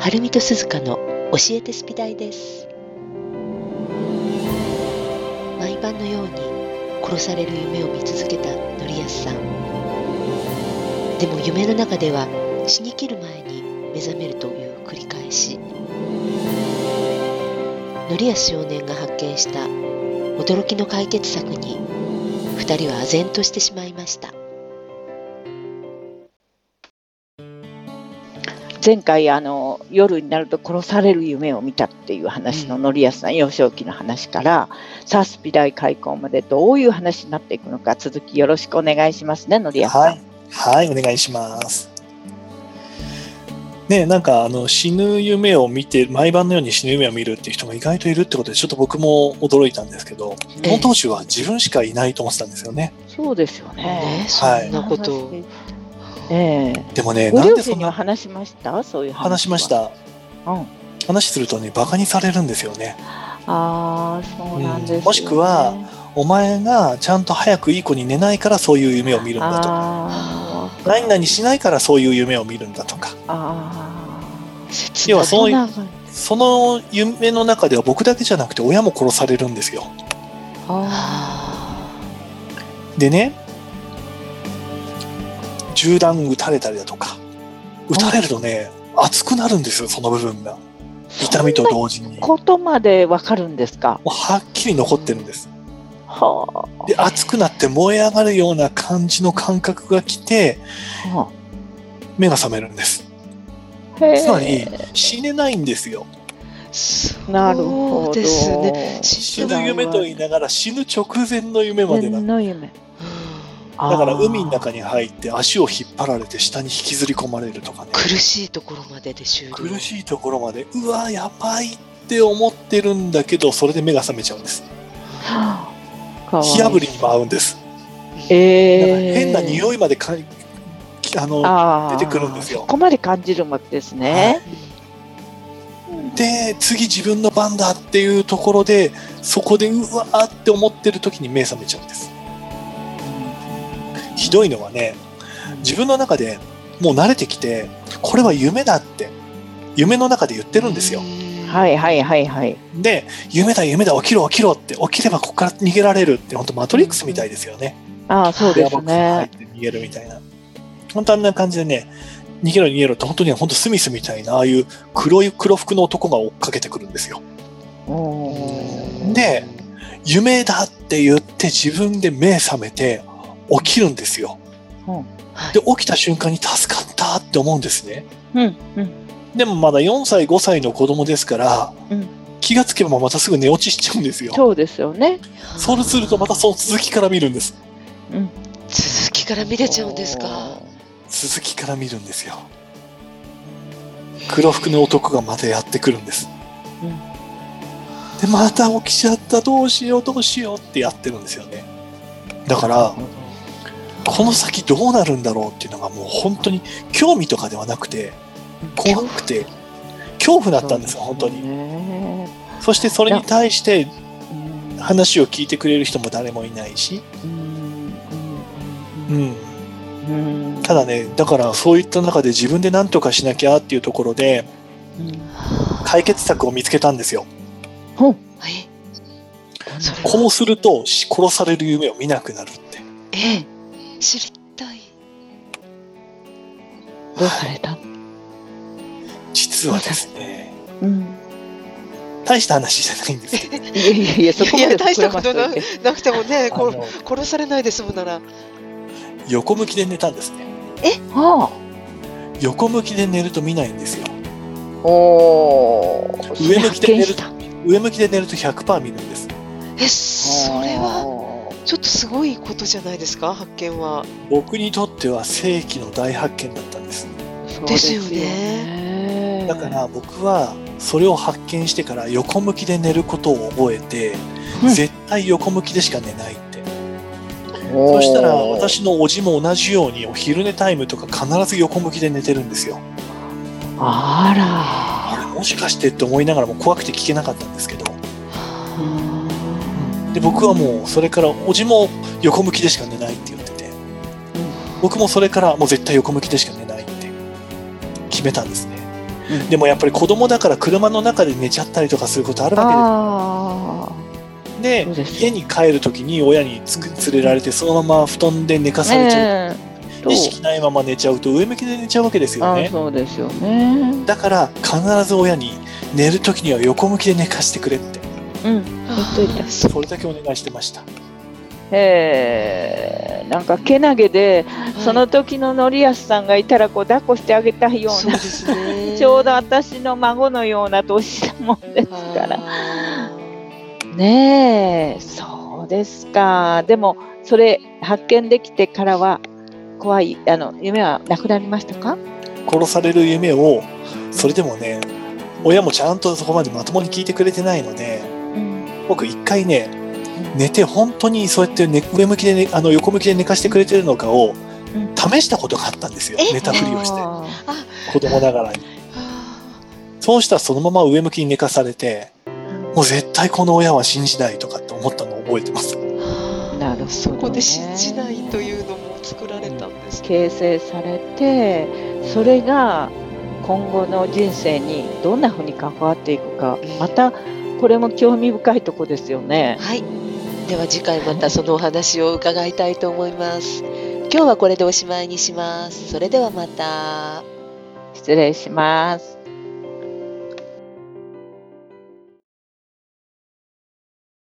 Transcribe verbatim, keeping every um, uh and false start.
はるみとすずかの教えてスピ大です。毎晩のように殺される夢を見続けた則安さん。でも夢の中では死にきる前に目覚めるという繰り返し。則安少年が発見した驚きの解決策に二人は唖然としてしまいました。 前回あの夜になると殺される夢を見たっていう話の則安さん、幼少期の話からさあスピ大開講までどういう話になっていくのか、続きよろしくお願いしますね、則安さん。 はい、はい、お願いします。ね、なんかあの死ぬ夢を見て、毎晩のように死ぬ夢を見るっていう人が意外といるってことで、ちょっと僕も驚いたんですけど、この当時は自分しかいないと思ってたんですよね。 そうですよね。 ね、そんなことを。 ええ、 でもね、 ごなんでそんな両親には話しました？そういう話は。 話しました。 うん、 話するとね、バカにされるんですよね。 ああ、そうなんですよね、 うん、もしくはお前がちゃんと早くいい子に寝ないからそういう夢を見るんだとか、何々しないからそういう夢を見るんだとか。 あ、 要はその、その夢の中では僕だけじゃなくて親も殺されるんですよ。 あ、 でね、銃弾撃たれたりだとか、撃たれるとね、熱くなるんですよ、その部分が。痛みと同時に。 ことまでわかるんですか？ もうはっきり残ってるんです。 はあ、 で、熱くなって燃え上がるような感じの感覚が来て、 はあ、 目が覚めるんです。つまり死ねないんですよ。 なるほどですね。 死ぬ夢と言いながら死ぬ直前の夢までなの夢。 だから海の中に入って足を引っ張られて下に引きずり込まれるとかね。 苦しいところまでで終了。 苦しいところまで、うわやばいって思ってるんだけど、それで目が覚めちゃうんです。火あぶりにも合うんです。 えー、 だから変な匂いまでかあのあ出てくるんですよ。 そこまで感じるわけですね。 はい、で次自分の番だっていうところで、そこでうわーって思ってる時に目覚めちゃうんです。ひどいのはね、自分の中でもう慣れてきて、これは夢だって夢の中で言ってるんですよ。 はいはいはいはい。 で、夢だ夢だ起きろ起きろって、起きればここから逃げられるって、本当マトリックスみたいですよね。 うん、ああそうですね。 入って逃げるみたいな。本当あんな感じでね、逃げろ逃げろって本当に本当スミスみたいな、ああいう黒い黒服の男が追っかけてくるんですよ。で、夢だって言って自分で目覚めて起きるんですよ。うん、で起きた瞬間に助かったって思うんですね。 うんうん、 でもまだよんさいごさいの子供ですから、うん、気がつけばまたすぐ寝落ちしちゃうんですよ。 そうですよね。 そうするとまたその続きから見るんです。 うん、続きから見れちゃうんですか？ 続きから見るんですよ。黒服の男がまたやってくるんです。うん、でまた起きちゃった、どうしようどうしようってやってるんですよね。だからこの先どうなるんだろうっていうのがもう本当に興味とかではなくて怖くて恐怖だったんですよ、本当に。そしてそれに対して話を聞いてくれる人も誰もいないし、うんうん、ただね、だからそういった中で自分で何とかしなきゃっていうところで解決策を見つけたんですよ。 うん、 こうすると殺される夢を見なくなるって。 ええ、知りたい。 どうされた？ 実はですね、 うん、 大した話じゃないんですけど、 いやいやいや、そこまで大したことなくてもね、こう殺されないで済むなら。 横向きで寝たんですね。 え、 はあ、 横向きで寝ると見ないんですよ。 お上向きで寝ると上向きで寝ると ひゃくパーセント 見るんです。 え、それはちょっとすごいことじゃないですか、発見は。 僕にとっては世紀の大発見だったんです。 ですよね。 だから僕はそれを発見してから横向きで寝ることを覚えて、うん、絶対横向きでしか寝ないって。そしたら私のおじも同じようにお昼寝タイムとか必ず横向きで寝てるんですよ。 あら、 あれもしかしてって思いながらも怖くて聞けなかったんですけど、で僕はもうそれからおじも横向きでしか寝ないって言ってて、僕もそれからもう絶対横向きでしか寝ないって決めたんですね。 うんでもやっぱり子供だから車の中で寝ちゃったりとかすることあるわあけです。でそうです家に帰る時に親につく連れられてそのまま布団で寝かあ、 されちゃう、 ねえと意識ないまま寝ちゃうと上向きで寝ちゃうわけですよあね。 そうですよね。 だから必ず親に寝る時には横向きで寝かしてくれってうん、言っといた。 それだけお願いしてました。 えー、なんかけなげで、 はいその時の則安さんがいたらこう抱っこしてあげたいようなそうですね。 ちょうど私の孫のような年なもんですからあねえそうですか。でもそれ発見できてからは怖いあの夢はなくなりましたか？ 殺される夢をそれでもね親もちゃんとそこまでまともに聞いてくれてないので、 うん僕一回ね寝て本当にそうやって、ね、上向きで、ね、あの横向きで寝かしてくれてるのかをうん試したことがあったんですよ。 え寝たふりをしてあ子供ながらに。 ーあそうしたらそのまま上向きに寝かされて、もう絶対この親は信じないとかって思ったのを覚えてます。 ーなるほどねそこで信じないというのも作られたんですね。 形成されてそれが今後の人生にどんなふうに関わっていくかまたこれも興味深いとこですよね。 はい。では次回またそのお話を伺いたいと思います。今日はこれでおしまいにします。それではまた。 失礼します。